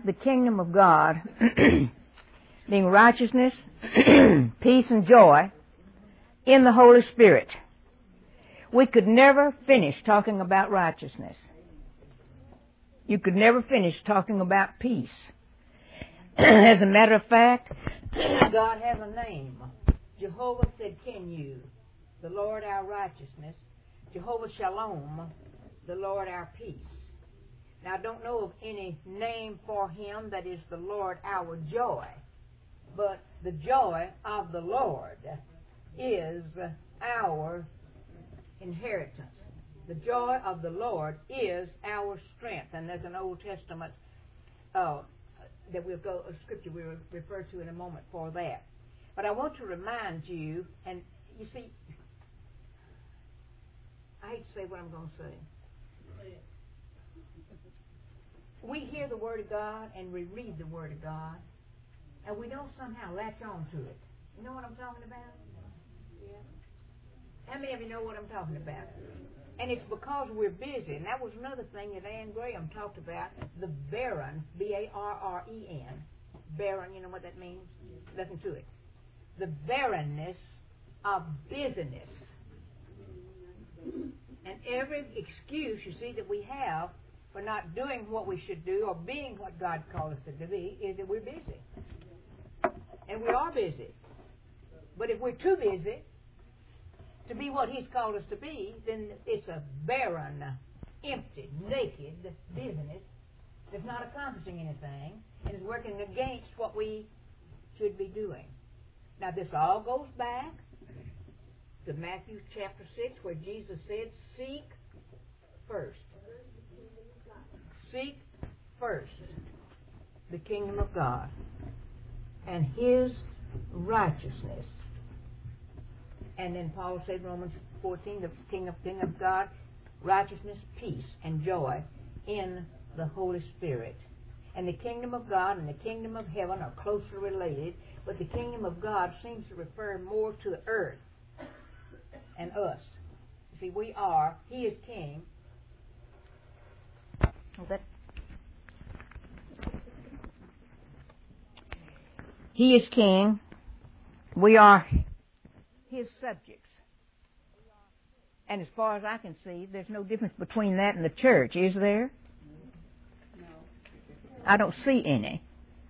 the kingdom of God being righteousness, peace, and joy in the Holy Spirit. We could never finish talking about righteousness. You could never finish talking about peace. As a matter of fact, God has a name. Jehovah said, "Can you?" The Lord our righteousness. Jehovah Shalom, the Lord our peace. Now, I don't know of any name for Him that is the Lord our joy, but the joy of the Lord is our inheritance. The joy of the Lord is our strength. And there's an Old Testament that we'll go, a scripture we'll refer to in a moment for that. But I want to remind you, and you see, I hate to say what I'm going to say. We hear the Word of God and we read the Word of God, and we don't somehow latch on to it. You know what I'm talking about? Yeah. How many of you know what I'm talking about? And it's because we're busy. And that was another thing that Ann Graham talked about, the barren, B-A-R-R-E-N. Barren, you know what that means? Listen to it. The barrenness of busyness. And every excuse, you see, that we have for not doing what we should do or being what God called us to be is that we're busy. And we are busy. But if we're too busy to be what He's called us to be, then it's a barren, empty, naked business that's not accomplishing anything and is working against what we should be doing. Now, this all goes back to Matthew chapter 6, where Jesus said, "Seek first." Seek first the kingdom of God and His righteousness. And then Paul said, Romans 14, the kingdom of God, righteousness, peace, and joy in the Holy Spirit. And the kingdom of God and the kingdom of heaven are closely related, but the kingdom of God seems to refer more to the earth and us. See, He is king. He is king. We are His subjects. And as far as I can see, there's no difference between that and the church, is there? No. I don't see any.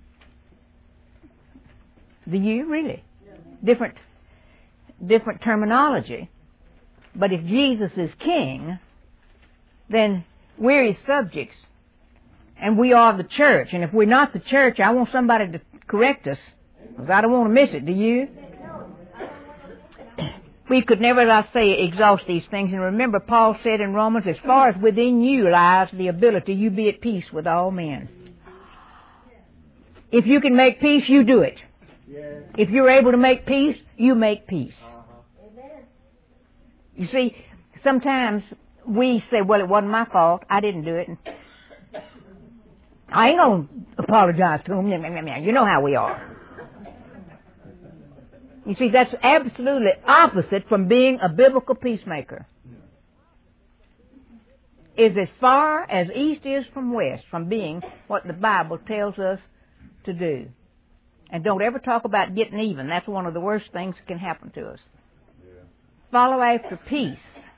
Do you, really? No. Different terminology. But if Jesus is king, then we're His subjects, and we are the church. And if we're not the church, I want somebody to correct us, because I don't want to miss it. Do you? We could never, as I say, exhaust these things. And remember, Paul said in Romans, as far as within you lies the ability, you be at peace with all men. If you can make peace, you do it. If you're able to make peace, you make peace. You see, sometimes we say, well, it wasn't my fault. I didn't do it. And I ain't going to apologize to them. You know how we are. You see, that's absolutely opposite from being a biblical peacemaker. Is as far as east is from west, from being what the Bible tells us to do. And don't ever talk about getting even. That's one of the worst things that can happen to us. Follow after peace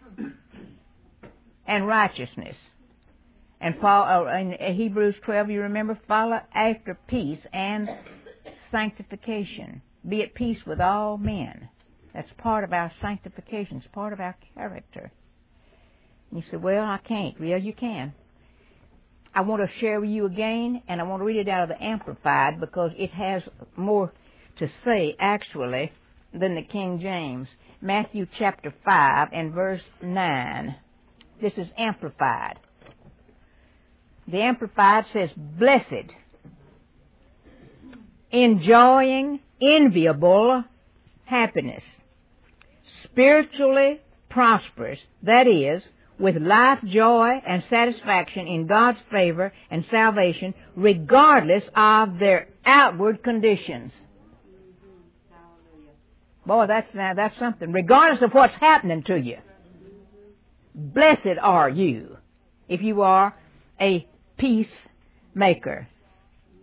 and righteousness. And Paul, in Hebrews 12, you remember, follow after peace and sanctification. Be at peace with all men. That's part of our sanctification. It's part of our character. And you say, well, I can't. Well, you can. I want to share with you again, and I want to read it out of the Amplified because it has more to say, actually, than the King James. Matthew chapter 5 and verse 9. This is Amplified. The Amplified says, blessed, enjoying enviable happiness, spiritually prosperous, that is, with life, joy, and satisfaction in God's favor and salvation, regardless of their outward conditions. Boy, that's something. Regardless of what's happening to you. Blessed are you if you are a peacemaker.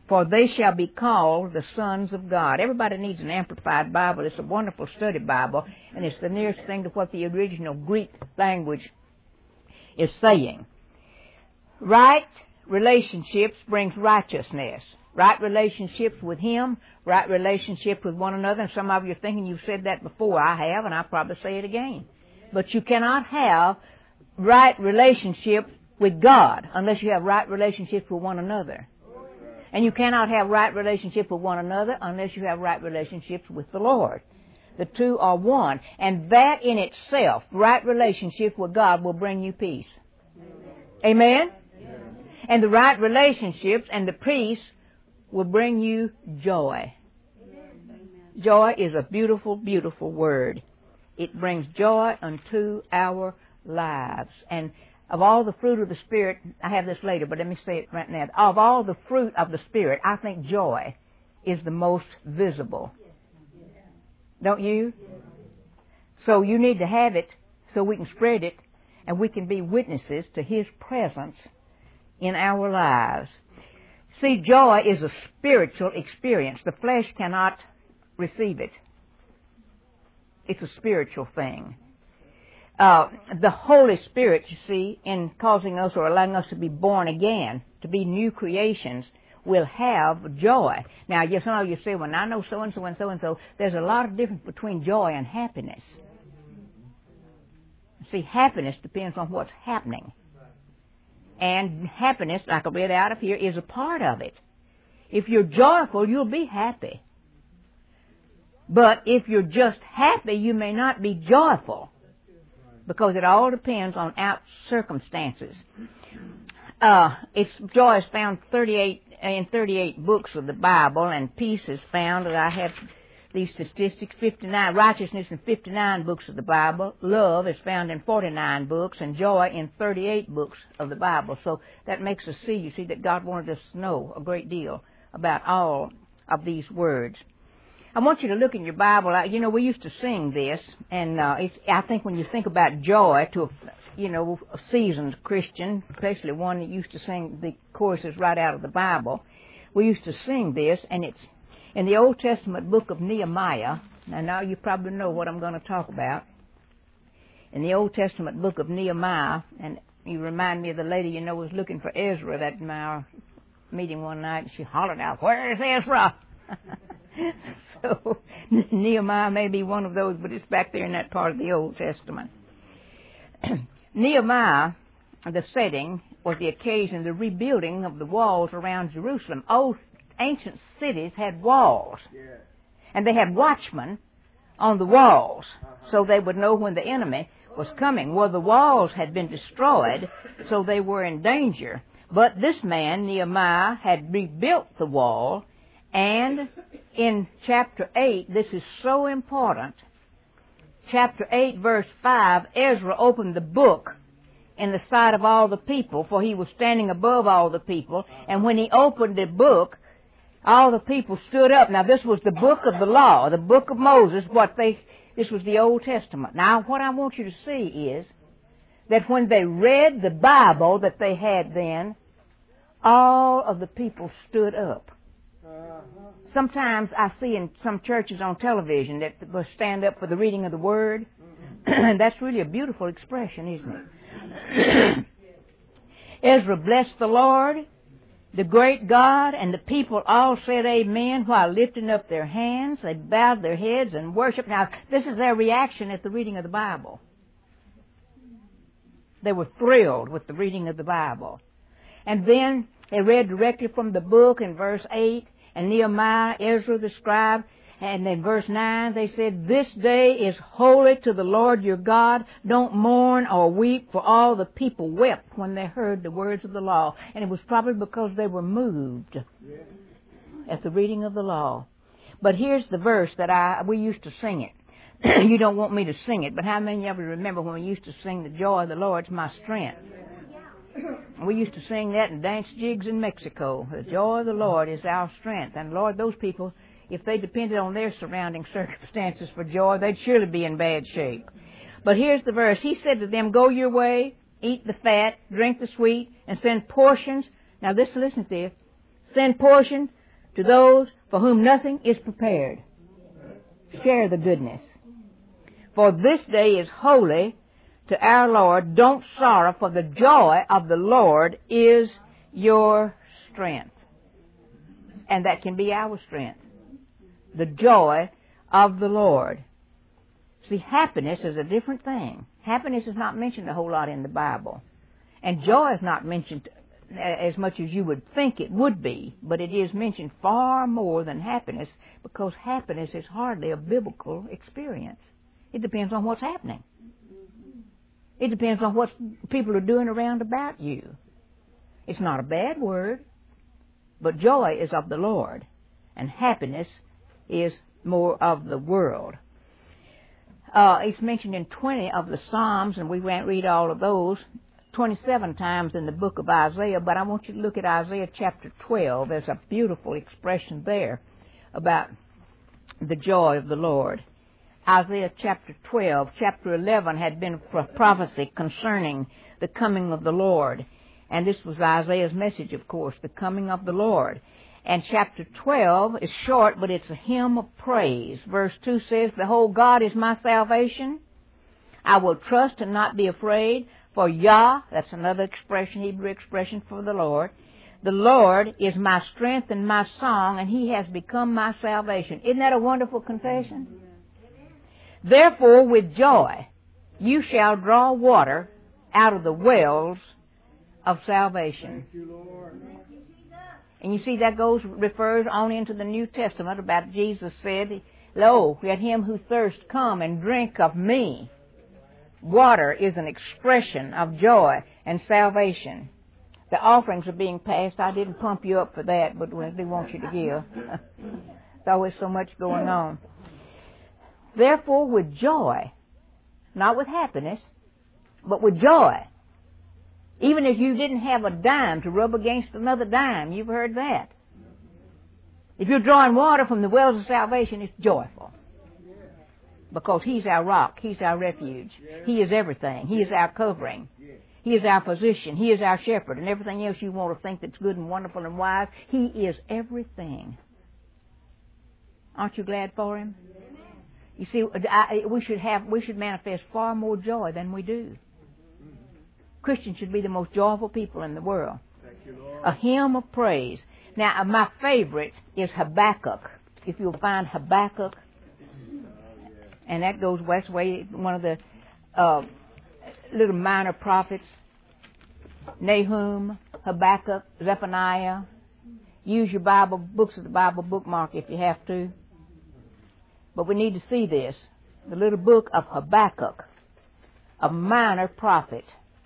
for they shall be called the sons of God. Everybody needs an Amplified Bible. It's a wonderful study Bible, and it's the nearest thing to what the original Greek language is saying. Right relationships brings righteousness. Right relationships with Him, right relationships with one another. And some of you are thinking you've said that before. I have, and I'll probably say it again. But you cannot have right relationship with God unless you have right relationships with one another. And you cannot have right relationship with one another unless you have right relationships with the Lord. The two are one. And that in itself, right relationship with God, will bring you peace. Amen? And the right relationships and the peace will bring you joy. Joy is a beautiful, beautiful word. It brings joy unto our lives. And of all the fruit of the Spirit, I have this later, but let me say it right now. Of all the fruit of the Spirit, I think joy is the most visible. Don't you? So you need to have it so we can spread it and we can be witnesses to His presence in our lives. See, joy is a spiritual experience. The flesh cannot receive it. It's a spiritual thing. The Holy Spirit, you see, in causing us or allowing us to be born again, to be new creations, will have joy. Now, some of you say, well, I know so-and-so and so-and-so. There's a lot of difference between joy and happiness. See, happiness depends on what's happening. And happiness, like I read out of here, is a part of it. If you're joyful, you'll be happy. But if you're just happy, you may not be joyful. Because it all depends on out circumstances. Joy is found in 38 books of the Bible, and peace is found, and I have these statistics, 59, righteousness in 59 books of the Bible. Love is found in 49 books, and joy in 38 books of the Bible. So that makes us see, you see, that God wanted us to know a great deal about all of these words. I want you to look in your Bible. We used to sing this, and I think when you think about joy to a seasoned Christian, especially one that used to sing the choruses right out of the Bible, we used to sing this, and it's in the Old Testament book of Nehemiah. Now you probably know what I'm going to talk about. In the Old Testament book of Nehemiah, and you remind me of the lady was looking for Ezra at our meeting one night, and she hollered out, "Where is Ezra?" So Nehemiah may be one of those, but it's back there in that part of the Old Testament. Nehemiah, the setting, was the occasion, the rebuilding of the walls around Jerusalem. Old ancient cities had walls, and they had watchmen on the walls, so they would know when the enemy was coming. Well, the walls had been destroyed, so they were in danger. But this man, Nehemiah, had rebuilt the wall, and in chapter 8, this is so important. Chapter 8, verse 5, Ezra opened the book in the sight of all the people, for he was standing above all the people. And when he opened the book, all the people stood up. Now, this was the book of the law, the book of Moses. This was the Old Testament. Now, what I want you to see is that when they read the Bible that they had then, all of the people stood up. Sometimes I see in some churches on television that will stand up for the reading of the Word. That's really a beautiful expression, isn't it? Ezra blessed the Lord, the great God, and the people all said amen while lifting up their hands. They bowed their heads and worshiped. Now, this is their reaction at the reading of the Bible. They were thrilled with the reading of the Bible. And then they read directly from the book in verse 8, and Nehemiah, Ezra the scribe, and in verse 9 they said, "This day is holy to the Lord your God. Don't mourn or weep," for all the people wept when they heard the words of the law. And it was probably because they were moved at the reading of the law. But here's the verse that we used to sing it. You don't want me to sing it, but how many of you remember when we used to sing, "The joy of the Lord's my strength"? We used to sing that in dance jigs in Mexico. The joy of the Lord is our strength. And Lord, those people, if they depended on their surrounding circumstances for joy, they'd surely be in bad shape. But here's the verse. He said to them, "Go your way, eat the fat, drink the sweet, and send portions." Now listen to this. "Send portion to those for whom nothing is prepared. Share the goodness. For this day is holy to our Lord. Don't sorrow, for the joy of the Lord is your strength. And that can be our strength. The joy of the Lord. See, happiness is a different thing. Happiness is not mentioned a whole lot in the Bible. And joy is not mentioned as much as you would think it would be, but it is mentioned far more than happiness, because happiness is hardly a biblical experience. It depends on what's happening. It depends on what people are doing around about you. It's not a bad word, but joy is of the Lord, and happiness is more of the world. It's mentioned in 20 of the Psalms, and we won't read all of those, 27 times in the book of Isaiah, but I want you to look at Isaiah chapter 12. There's a beautiful expression there about the joy of the Lord. Isaiah chapter 12, chapter 11 had been a prophecy concerning the coming of the Lord. And this was Isaiah's message, of course, the coming of the Lord. And chapter 12 is short, but it's a hymn of praise. Verse 2 says, Behold, God is my salvation. I will trust and not be afraid. For Yah, that's another expression, Hebrew expression for the Lord is my strength and my song, and He has become my salvation. Isn't that a wonderful confession? Therefore, with joy, you shall draw water out of the wells of salvation. Thank you, Lord. And you see that refers on into the New Testament about Jesus said, Lo, let him who thirsts come and drink of me. Water is an expression of joy and salvation. The offerings are being passed. I didn't pump you up for that, but I do want you to give. There's always so much going on. Therefore, with joy, not with happiness, but with joy. Even if you didn't have a dime to rub against another dime, you've heard that. If you're drawing water from the wells of salvation, it's joyful. Because He's our rock. He's our refuge. He is everything. He is our covering. He is our physician. He is our shepherd. And everything else you want to think that's good and wonderful and wise, He is everything. Aren't you glad for Him? You see, we should manifest far more joy than we do. Christians should be the most joyful people in the world. Thank you, Lord. A hymn of praise. Now, my favorite is Habakkuk. If you'll find Habakkuk, and that goes West Way, one of the little minor prophets, Nahum, Habakkuk, Zephaniah. Use your Bible, books of the Bible bookmark if you have to. But we need to see this. The little book of Habakkuk, a minor prophet.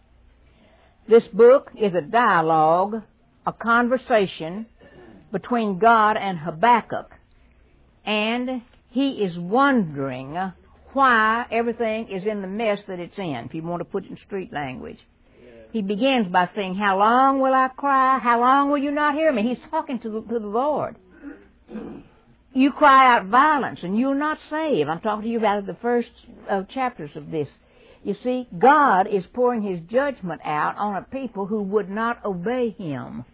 This book is a dialogue, a conversation between God and Habakkuk. And he is wondering why everything is in the mess that it's in, if you want to put it in street language. He begins by saying, How long will I cry? How long will you not hear me? He's talking to the Lord. You cry out violence and you'll not save. I'm talking to you about the first chapters of this. You see, God is pouring His judgment out on a people who would not obey Him.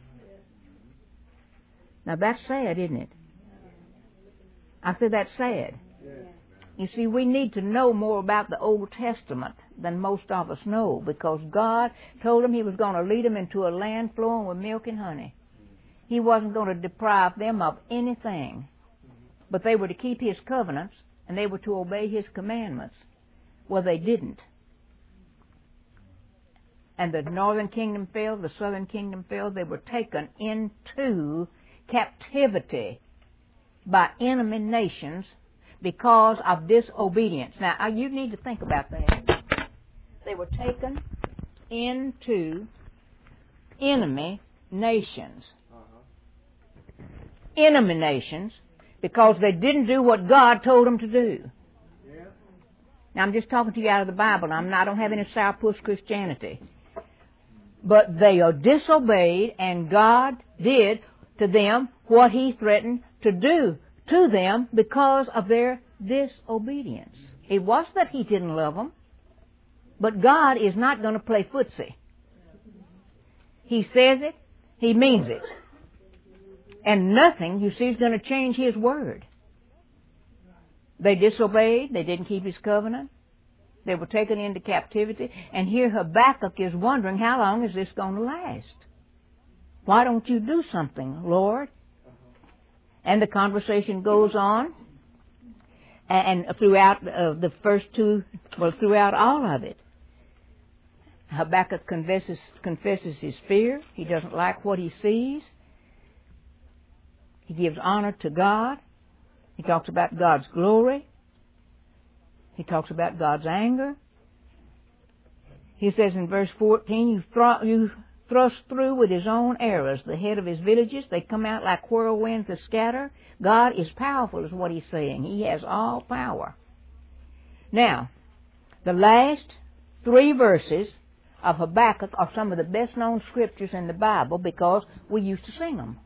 Now that's sad, isn't it? I said that's sad. You see, we need to know more about the Old Testament than most of us know, because God told them He was going to lead them into a land flowing with milk and honey. He wasn't going to deprive them of anything, but they were to keep His covenants and they were to obey His commandments. Well, they didn't. And the northern kingdom fell, the southern kingdom fell. They were taken into captivity by enemy nations because of disobedience. Now, you need to think about that. They were taken into enemy nations. Enemy nations because they didn't do what God told them to do. Now, I'm just talking to you out of the Bible. I don't have any sourpuss Christianity. But they are disobeyed, and God did to them what He threatened to do to them because of their disobedience. It wasn't that He didn't love them, but God is not going to play footsie. He says it, He means it. And nothing, you see, is going to change His word. They disobeyed. They didn't keep His covenant. They were taken into captivity. And here Habakkuk is wondering, how long is this going to last? Why don't you do something, Lord? And the conversation goes on. And throughout the first two, well, throughout all of it, Habakkuk confesses his fear. He doesn't like what he sees. He gives honor to God. He talks about God's glory. He talks about God's anger. He says in verse 14, you thrust through with His own arrows the head of His villages. They come out like whirlwinds to scatter. God is powerful is what He's saying. He has all power. Now, the last 3 verses of Habakkuk are some of the best known scriptures in the Bible because we used to sing them.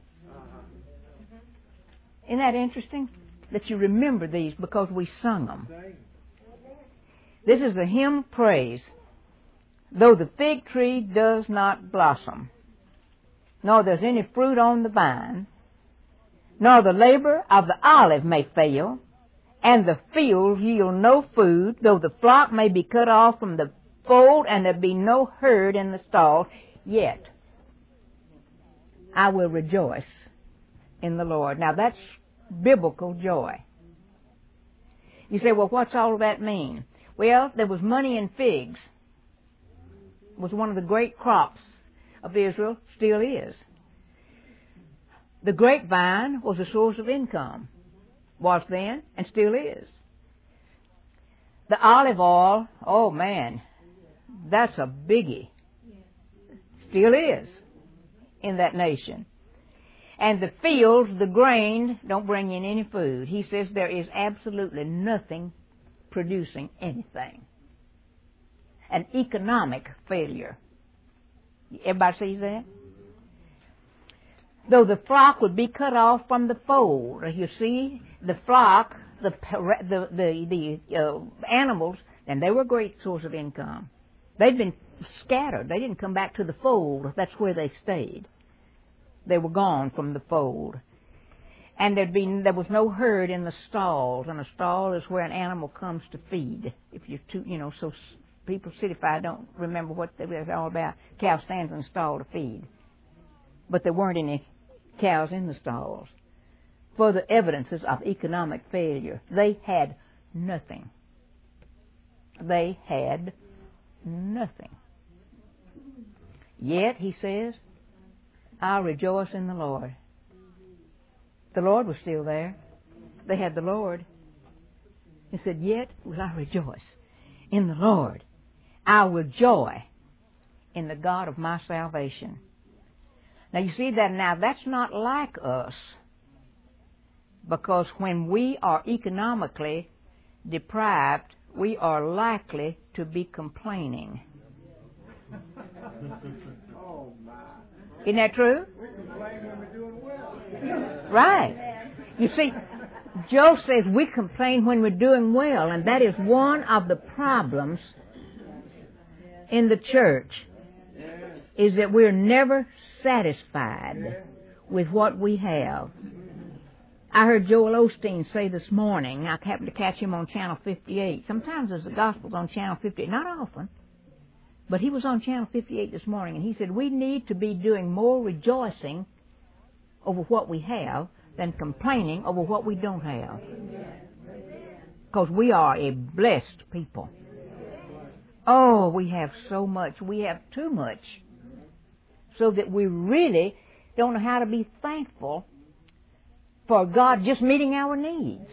Isn't that interesting? That you remember these because we sung them. This is the hymn of praise. Though the fig tree does not blossom, nor there's any fruit on the vine, nor the labor of the olive may fail, and the fields yield no food, though the flock may be cut off from the fold, and there be no herd in the stall, yet I will rejoice in the Lord. Now that's biblical joy. You say, well, what's all that mean? Well, there was money in figs. It was one of the great crops of Israel, still is. The grapevine was a source of income, was then, and still is. The olive oil, oh man, that's a biggie. Still is in that nation. And the fields, the grain, don't bring in any food. He says there is absolutely nothing producing anything. An economic failure. Everybody sees that? Though the flock would be cut off from the fold. You see, the flock, the animals, and they were a great source of income. They'd been scattered. They didn't come back to the fold. That's where they stayed. They were gone from the fold. And there was no herd in the stalls. And a stall is where an animal comes to feed. If you're too, so people citified don't remember what they were all about. Cow stands in the stall to feed. But there weren't any cows in the stalls. Further evidences of economic failure. They had nothing. They had nothing. Yet, he says, I'll rejoice in the Lord. The Lord was still there. They had the Lord. He said, yet will I rejoice in the Lord. I will joy in the God of my salvation. Now you see that now that's not like us, because when we are economically deprived, we are likely to be complaining. Isn't that true? We complain when we're doing well. Right. You see, Joe says we complain when we're doing well, and that is one of the problems in the church, is that we're never satisfied with what we have. I heard Joel Osteen say this morning, I happened to catch him on Channel 58. Sometimes there's the Gospels on Channel 58, not often. But he was on Channel 58 this morning, and he said, we need to be doing more rejoicing over what we have than complaining over what we don't have. Because we are a blessed people. Oh, we have so much. We have too much. So that we really don't know how to be thankful for God just meeting our needs.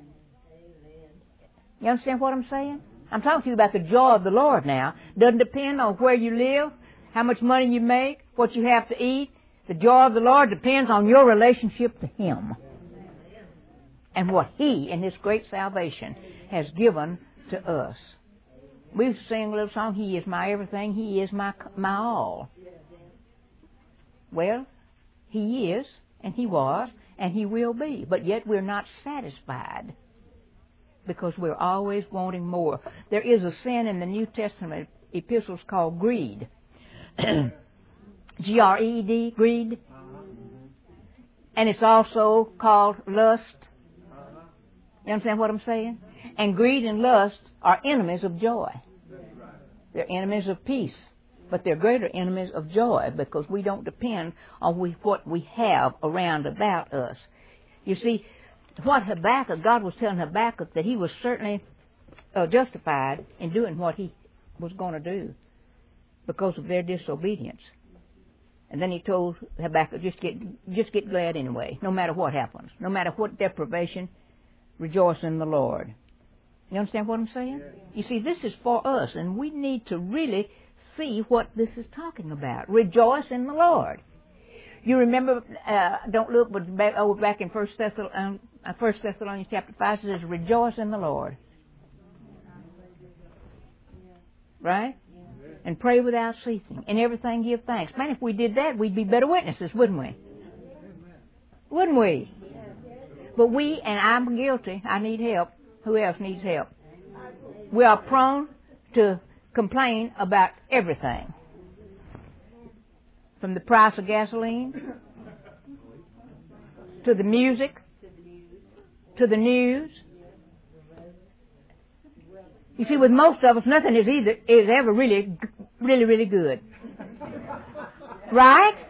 You understand what I'm saying? I'm talking to you about the joy of the Lord now. Doesn't depend on where you live, how much money you make, what you have to eat. The joy of the Lord depends on your relationship to Him and what He, in His great salvation, has given to us. We sing a little song, He is my everything, He is my all. Well, He is, and He was, and He will be. But yet we're not satisfied, because we're always wanting more. There is a sin in the New Testament epistles called greed. Greed, greed. And it's also called lust. You understand what I'm saying? And greed and lust are enemies of joy. They're enemies of peace. But they're greater enemies of joy because we don't depend on what we have around about us. You see, what Habakkuk, God was telling Habakkuk that he was certainly justified in doing what he was going to do because of their disobedience. And then he told Habakkuk, just get glad anyway, no matter what happens, no matter what deprivation, rejoice in the Lord. You understand what I'm saying? You see, this is for us, and we need to really see what this is talking about. Rejoice in the Lord. You remember, don't look, but back in 1 Thessalonians chapter 5, it says, rejoice in the Lord. Right? And pray without ceasing. And everything give thanks. Man, if we did that, we'd be better witnesses, wouldn't we? Wouldn't we? But we, and I'm guilty, I need help. Who else needs help? We are prone to complain about everything. From the price of gasoline, to the music, to the news. You see, with most of us, nothing is ever really good. Right?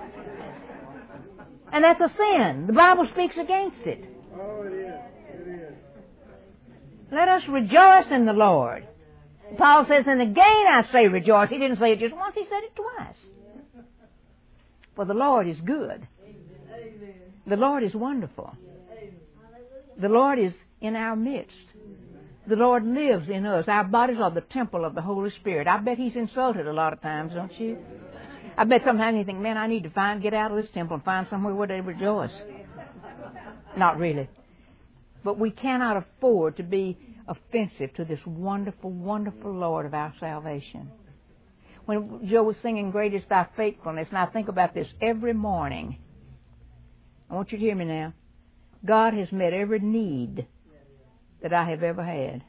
And that's a sin. The Bible speaks against it. Oh, it is. It is. Let us rejoice in the Lord. Paul says, and again I say rejoice. He didn't say it just once, he said it twice. For the Lord is good. The Lord is wonderful. The Lord is in our midst. The Lord lives in us. Our bodies are the temple of the Holy Spirit. I bet He's insulted a lot of times, don't you? I bet sometimes you think, man, I need to get out of this temple and find somewhere where they rejoice. Not really. But we cannot afford to be offensive to this wonderful, wonderful Lord of our salvation. When Joe was singing, Great is Thy Faithfulness, and I think about this every morning. I want you to hear me now. God has met every need that I have ever had.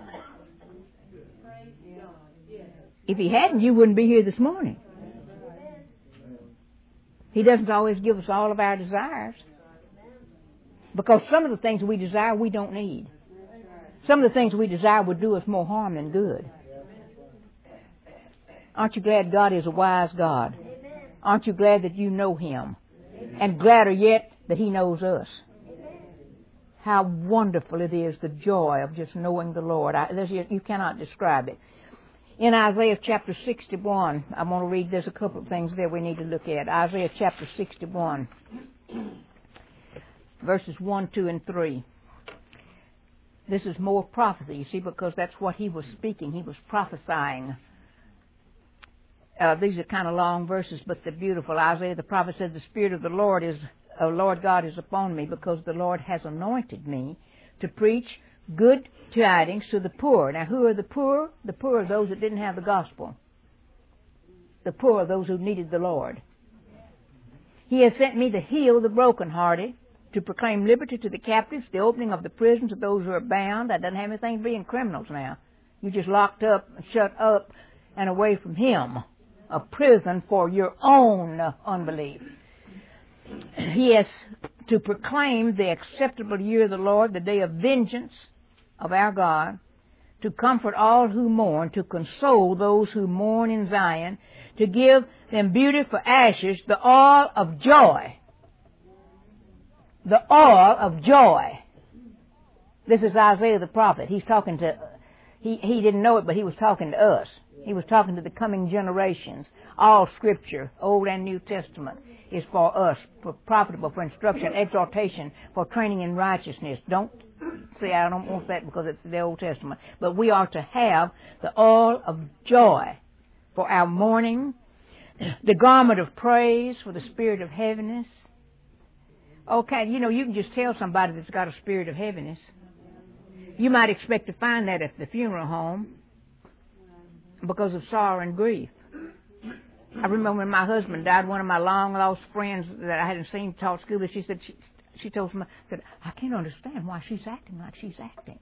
If He hadn't, you wouldn't be here this morning. He doesn't always give us all of our desires. Because some of the things we desire, we don't need. Some of the things we desire would do us more harm than good. Aren't you glad God is a wise God? Aren't you glad that you know Him? And gladder yet that He knows us. How wonderful it is, the joy of just knowing the Lord. You cannot describe it. In Isaiah chapter 61, I'm going to read, there's a couple of things there we need to look at. Isaiah chapter 61, verses 1, 2, and 3. This is more prophecy, you see, because that's what he was speaking. He was prophesying. These are kind of long verses, but they're beautiful. Isaiah the prophet said, the Spirit of the Lord God is upon me, because the Lord has anointed me to preach good tidings to the poor. Now, who are the poor? The poor are those that didn't have the gospel. The poor are those who needed the Lord. He has sent me to heal the brokenhearted, to proclaim liberty to the captives, the opening of the prisons of those who are bound. That doesn't have anything to do with criminals now. You're just locked up, shut up, and away from Him. A prison for your own unbelief. He has to proclaim the acceptable year of the Lord, the day of vengeance of our God, to comfort all who mourn, to console those who mourn in Zion, to give them beauty for ashes, the oil of joy. The oil of joy. This is Isaiah the prophet. He's talking to, he didn't know it, but he was talking to us. He was talking to the coming generations. All Scripture, Old and New Testament, is for us, for profitable, for instruction, exhortation, for training in righteousness. Don't say, I don't want that because it's the Old Testament. But we are to have the oil of joy for our mourning, the garment of praise for the spirit of heaviness. Okay, you can just tell somebody that's got a spirit of heaviness. You might expect to find that at the funeral home because of sorrow and grief. I remember when my husband died, one of my long-lost friends that I hadn't seen taught school, but she said, she told me, I can't understand why she's acting like she's acting.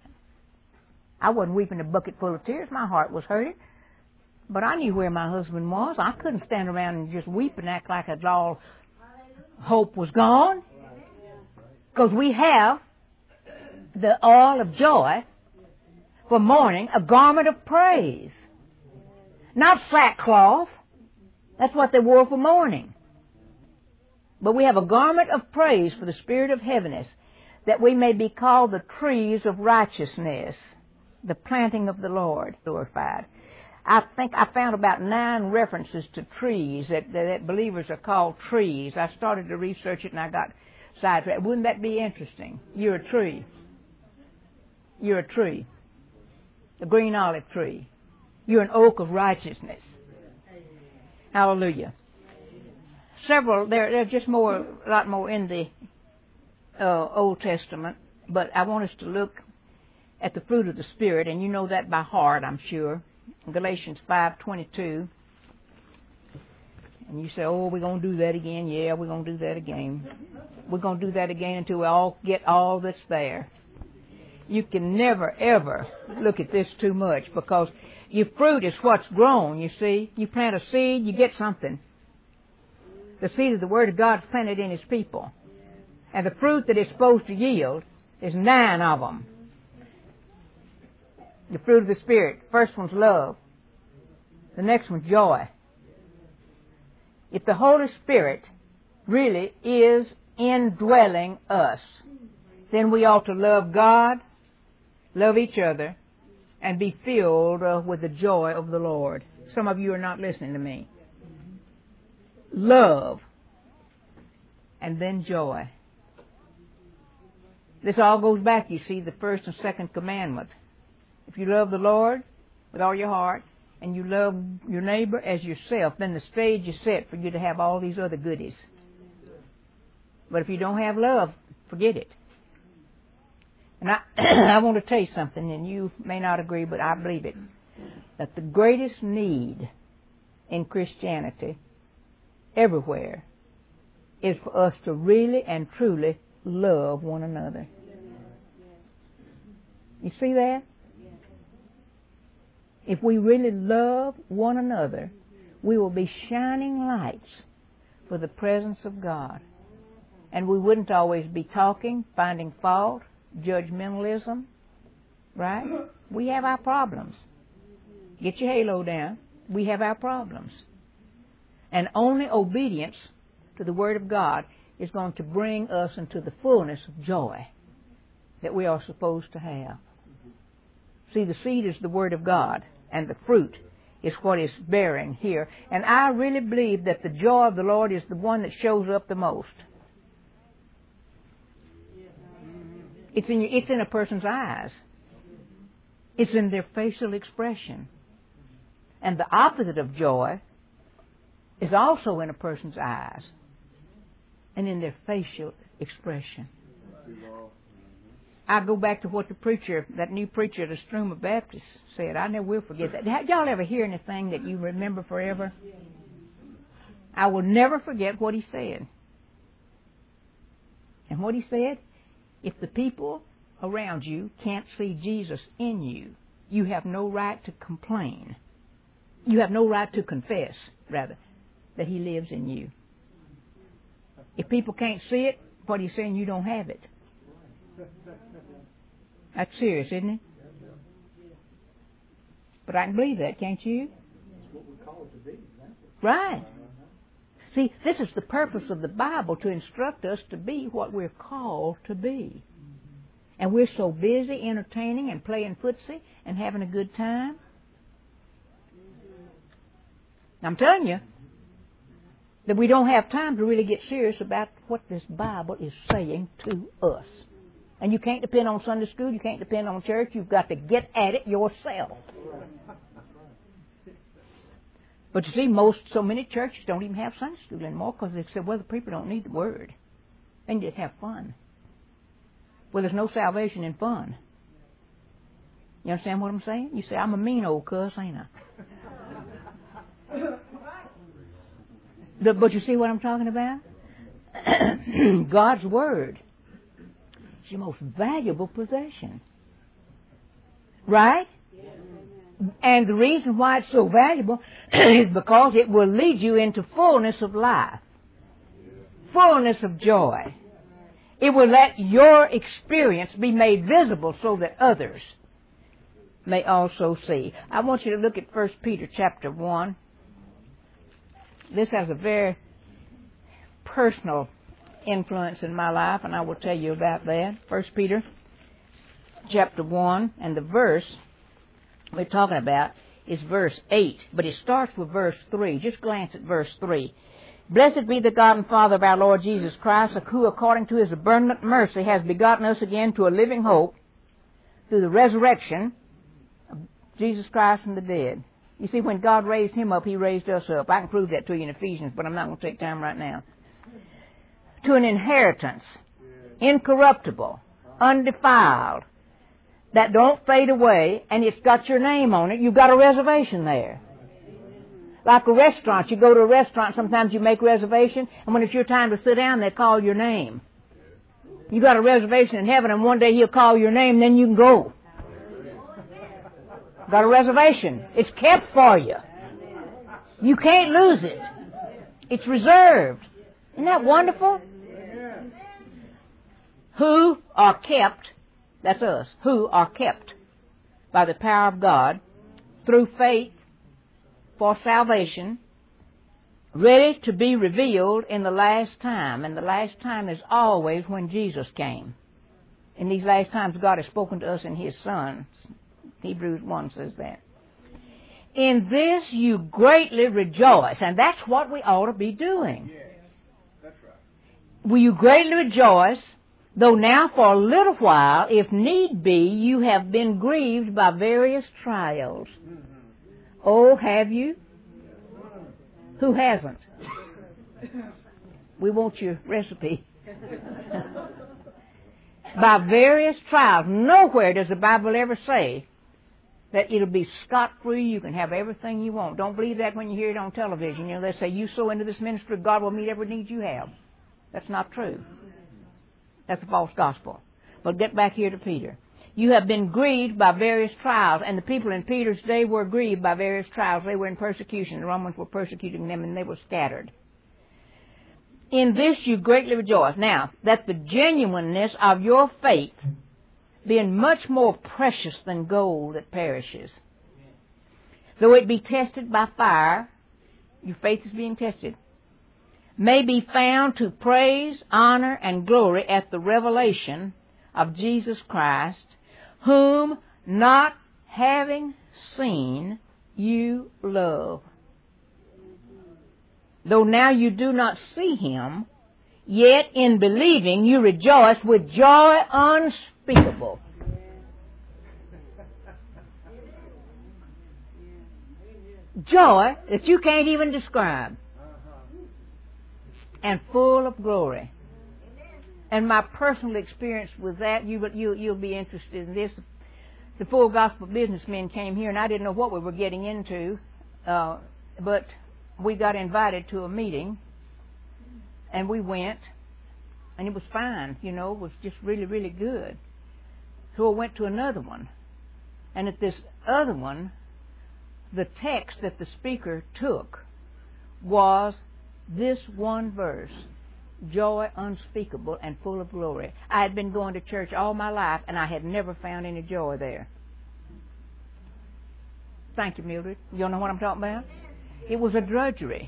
I wasn't weeping a bucket full of tears. My heart was hurting. But I knew where my husband was. I couldn't stand around and just weep and act like I'd all hope was gone. Because we have the oil of joy for mourning, a garment of praise. Not sackcloth. That's what they wore for mourning. But we have a garment of praise for the spirit of heaviness, that we may be called the trees of righteousness, the planting of the Lord, glorified. I think I found about 9 references to trees that believers are called trees. I started to research it and I got sidetracked. Wouldn't that be interesting? You're a tree. You're a tree. A green olive tree. You're an oak of righteousness. Hallelujah. Several, there are just a lot more in the Old Testament, but I want us to look at the fruit of the Spirit, and you know that by heart, I'm sure. Galatians 5:22. And you say, oh, we're going to do that again. Yeah, we're going to do that again. We're going to do that again until we all get all that's there. You can never, ever look at this too much, because your fruit is what's grown, you see. You plant a seed, you get something. The seed of the Word of God is planted in His people. And the fruit that it's supposed to yield is 9 of them. The fruit of the Spirit. First one's love. The next one's joy. If the Holy Spirit really is indwelling us, then we ought to love God, love each other, and be filled with the joy of the Lord. Some of you are not listening to me. Love, and then joy. This all goes back, you see, the first and second commandment. If you love the Lord with all your heart, and you love your neighbor as yourself, then the stage is set for you to have all these other goodies. But if you don't have love, forget it. And I want to tell you something, and you may not agree, but I believe it, that the greatest need in Christianity everywhere is for us to really and truly love one another. You see that? If we really love one another, we will be shining lights for the presence of God. And we wouldn't always be talking, finding fault, judgmentalism, right? We have our problems. Get your halo down. We have our problems. And only obedience to the Word of God is going to bring us into the fullness of joy that we are supposed to have. See, the seed is the Word of God, and the fruit is what is bearing here. And I really believe that the joy of the Lord is the one that shows up the most. It's in a person's eyes. It's in their facial expression. And the opposite of joy is also in a person's eyes and in their facial expression. I go back to what that new preacher at the Struma Baptist said. I never will forget that. Did y'all ever hear anything that you remember forever? I will never forget what he said. And what he said, if the people around you can't see Jesus in you, you have no right to complain. You have no right to confess, rather, that He lives in you. If people can't see it, what he's saying, you don't have it. That's serious, isn't it? But I can believe that, can't you? That's what we're called to be. Right. See, this is the purpose of the Bible, to instruct us to be what we're called to be. And we're so busy entertaining and playing footsie and having a good time. I'm telling you that we don't have time to really get serious about what this Bible is saying to us. And you can't depend on Sunday school. You can't depend on church. You've got to get at it yourself. But you see, so many churches don't even have Sunday school anymore, because they say, well, the people don't need the Word. They can just have fun. Well, there's no salvation in fun. You understand what I'm saying? You say, I'm a mean old cuss, ain't I? But you see what I'm talking about? God's Word is your most valuable possession. Right? And the reason why it's so valuable is because it will lead you into fullness of life. fullness of joy. It will let your experience be made visible so that others may also see. I want you to look at 1 Peter chapter 1. This has a very personal influence in my life, and I will tell you about that. 1 Peter chapter 1, and the verse we're talking about is verse 8, but it starts with verse 3. Just glance at verse 3. Blessed be the God and Father of our Lord Jesus Christ, who according to His abundant mercy has begotten us again to a living hope through the resurrection of Jesus Christ from the dead. You see, when God raised Him up, He raised us up. I can prove that to you in Ephesians, but I'm not going to take time right now. To an inheritance, incorruptible, undefiled, that don't fade away, and it's got your name on it. You've got a reservation there. Like a restaurant. You go to a restaurant, sometimes you make a reservation, and when it's your time to sit down, they call your name. You got a reservation in heaven, and one day He'll call your name, then you can go. Got a reservation. It's kept for you. You can't lose it. It's reserved. Isn't that wonderful? Who are kept, that's us, who are kept by the power of God through faith for salvation, ready to be revealed in the last time. And the last time is always when Jesus came. In these last times, God has spoken to us in His Son. Hebrews 1 says that. In this you greatly rejoice, and that's what we ought to be doing. Yes, that's right. Will you greatly rejoice, though now for a little while, if need be, you have been grieved by various trials. Mm-hmm. Oh, have you? Who hasn't? We want your recipe. By various trials. Nowhere does the Bible ever say that it'll be scot-free, you can have everything you want. Don't believe that when you hear it on television. You know, they say, you sow into this ministry, God will meet every need you have. That's not true. That's a false gospel. But get back here to Peter. You have been grieved by various trials, and the people in Peter's day were grieved by various trials. They were in persecution. The Romans were persecuting them, and they were scattered. In this you greatly rejoice. Now, that the genuineness of your faith, being much more precious than gold that perishes, though it be tested by fire, your faith is being tested, may be found to praise, honor, and glory at the revelation of Jesus Christ, whom not having seen you love. Though now you do not see Him, yet in believing you rejoice with joy unspeakable. Joy that you can't even describe. And full of glory. And my personal experience with that, you'll be interested in this. The Full Gospel Businessmen came here, and I didn't know what we were getting into, but we got invited to a meeting, and we went, and it was fine, you know, it was just really, really good. So I went to another one, and at this other one, the text that the speaker took was this one verse, joy unspeakable and full of glory. I had been going to church all my life, and I had never found any joy there. Thank you, Mildred. You know what I'm talking about? It was a drudgery.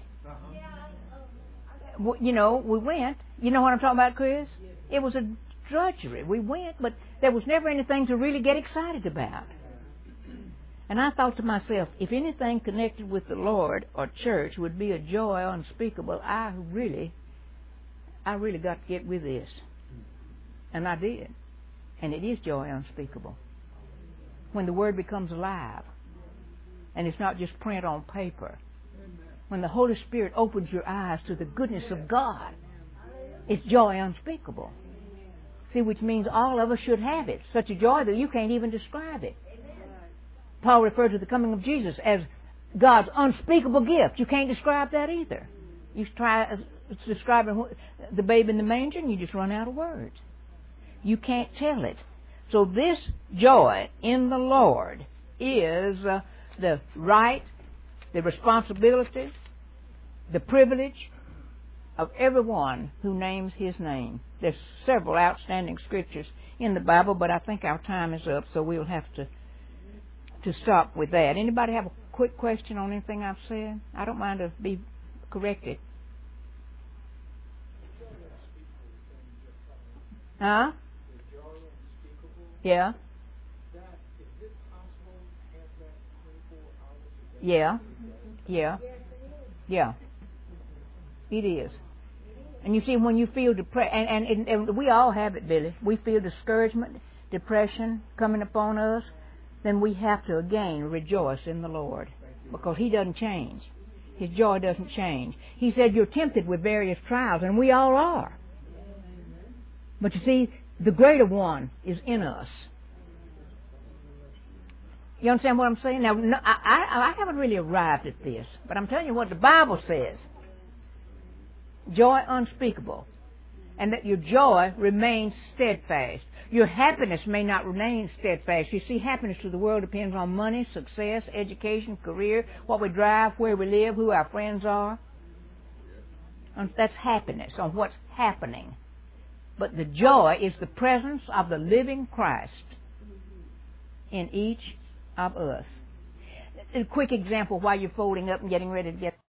You know, we went. You know what I'm talking about, Chris? It was a drudgery. We went, but there was never anything to really get excited about. And I thought to myself, if anything connected with the Lord or church would be a joy unspeakable, I really got to get with this. And I did. And it is joy unspeakable. When the Word becomes alive. And it's not just print on paper. When the Holy Spirit opens your eyes to the goodness of God, it's joy unspeakable. See, which means all of us should have it. Such a joy that you can't even describe it. Paul referred to the coming of Jesus as God's unspeakable gift. You can't describe that either. You try describing the babe in the manger and you just run out of words. You can't tell it. So this joy in the Lord is the right, the responsibility, the privilege of everyone who names His name. There's several outstanding scriptures in the Bible, but I think our time is up, so we'll have to stop with that. Anybody have a quick question on anything I've said? I don't mind to be corrected. Huh? Yeah. Yeah. Yeah. Yeah. It is. And you see, when you feel depressed, and we all have it, Billy. We feel discouragement, depression coming upon us, then we have to again rejoice in the Lord, because He doesn't change. His joy doesn't change. He said you're tempted with various trials, and we all are. But you see, the greater one is in us. You understand what I'm saying? Now, I haven't really arrived at this, but I'm telling you what the Bible says. Joy unspeakable, and that your joy remains steadfast. Your happiness may not remain steadfast. You see, happiness to the world depends on money, success, education, career, what we drive, where we live, who our friends are. And that's happiness, on what's happening. But the joy is the presence of the living Christ in each of us. A quick example while you're folding up and getting ready to get